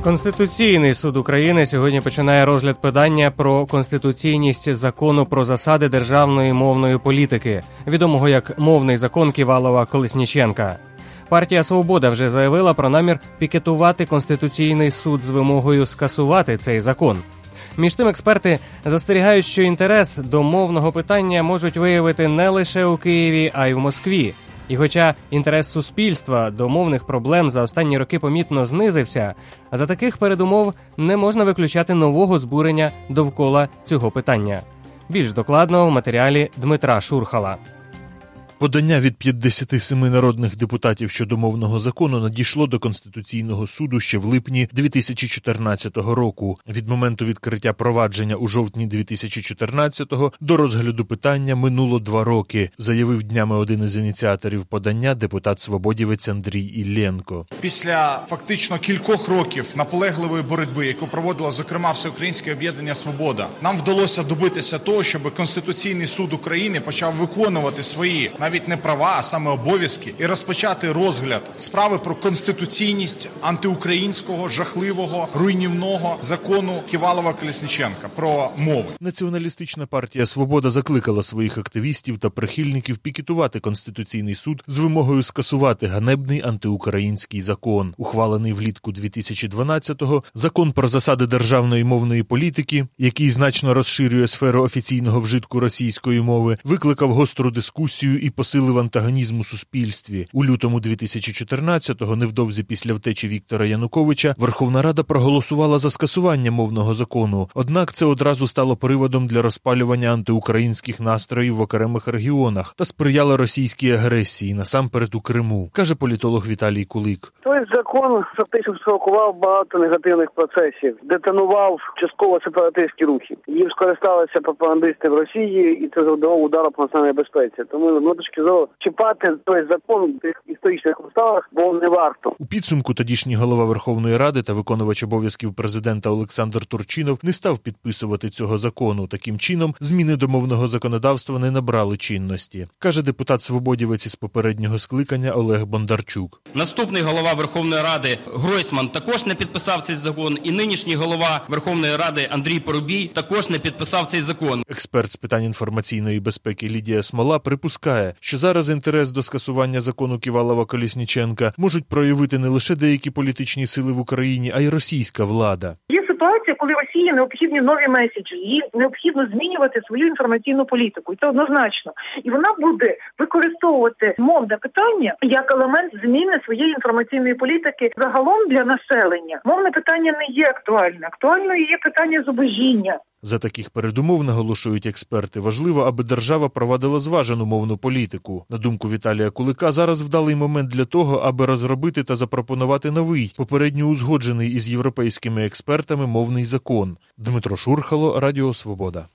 Конституційний суд України сьогодні починає розгляд питання про конституційність закону про засади державної мовної політики, відомого як «Мовний закон Ківалова-Колесніченка». Партія «Свобода» вже заявила про намір пікетувати Конституційний суд з вимогою скасувати цей закон. Між тим, експерти застерігають, що інтерес до мовного питання можуть виявити не лише у Києві, а й в Москві. І хоча інтерес суспільства до мовних проблем за останні роки помітно знизився, за таких передумов не можна виключати нового збурення довкола цього питання. Більш докладно в матеріалі Дмитра Шурхала. Подання від 57 народних депутатів щодо мовного закону надійшло до Конституційного суду ще в липні 2014 року. Від моменту відкриття провадження у жовтні 2014-го до розгляду питання минуло 2 роки, заявив днями один із ініціаторів подання депутат-свободівець Андрій Іллєнко. Після фактично кількох років наполегливої боротьби, яку проводило, зокрема, Всеукраїнське об'єднання «Свобода», нам вдалося добитися того, щоб Конституційний суд України почав виконувати свої навіть не права, а саме обов'язки, і розпочати розгляд справи про конституційність антиукраїнського, жахливого, руйнівного закону Ківалова-Колесніченка про мови. Націоналістична партія «Свобода» закликала своїх активістів та прихильників пікетувати Конституційний суд з вимогою скасувати ганебний антиукраїнський закон. Ухвалений влітку 2012-го, закон про засади державної мовної політики, який значно розширює сферу офіційного вжитку російської мови, викликав гостру дискусію і посилив антагонізм у суспільстві. У лютому 2014-го, невдовзі після втечі Віктора Януковича, Верховна Рада проголосувала за скасування мовного закону. Однак це одразу стало приводом для розпалювання антиукраїнських настроїв в окремих регіонах та сприяло російській агресії, насамперед у Криму, каже політолог Віталій Кулик. Той закон фактично спровокував багато негативних процесів, детонував частково сепаратистські рухи. Їм скористалися пропагандисти в Росії, і це завдало удару по національній безпеці. Тому з точки зору чіпати той закон в тих історичних обставинах, бо не варто. У підсумку тодішній голова Верховної Ради та виконувач обов'язків президента Олександр Турчинов не став підписувати цього закону. Таким чином, зміни до мовного законодавства не набрали чинності, каже депутат-свободівець із попереднього скликання Олег Бондарчук. Наступний голова Верховної Ради Гройсман також не підписав цей закон, і нинішній голова Верховної Ради Андрій Парубій також не підписав цей закон. Експерт з питань інформаційної безпеки Лідія Смола припускає, що зараз інтерес до скасування закону Ківалова-Колесніченка можуть проявити не лише деякі політичні сили в Україні, а й російська влада. Є ситуація, коли Росії необхідні нові меседжі, їй необхідно змінювати свою інформаційну політику, і це однозначно. І вона буде використовувати мовне питання як елемент зміни своєї інформаційної політики загалом для населення. Мовне питання не є актуальне. Актуальною є питання зубожіння. За таких передумов, наголошують експерти, важливо, аби держава провадила зважену мовну політику. На думку Віталія Кулика, зараз вдалий момент для того, аби розробити та запропонувати новий, попередньо узгоджений із європейськими експертами мовний закон. Дмитро Шурхало, Радіо Свобода.